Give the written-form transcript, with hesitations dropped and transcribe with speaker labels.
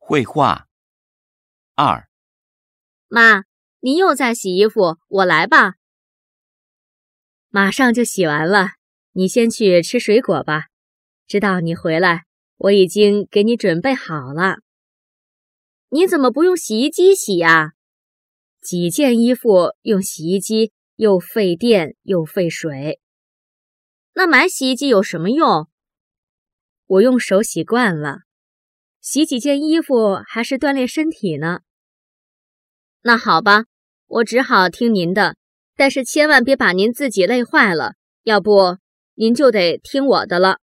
Speaker 1: 绘画。2.
Speaker 2: 妈，你又在洗衣服，我来吧。
Speaker 3: 马上就洗完了，你先去吃水果吧。直到你回来，我已经给你准备好了。
Speaker 2: 你怎么不用洗衣机洗呀？
Speaker 3: 几件衣服用洗衣机又费电又费水。
Speaker 2: 那买洗衣机有什么用？
Speaker 3: 我用手洗惯了，洗几件衣服还是锻炼身体呢。
Speaker 2: 那好吧，我只好听您的，但是千万别把您自己累坏了，要不您就得听我的了。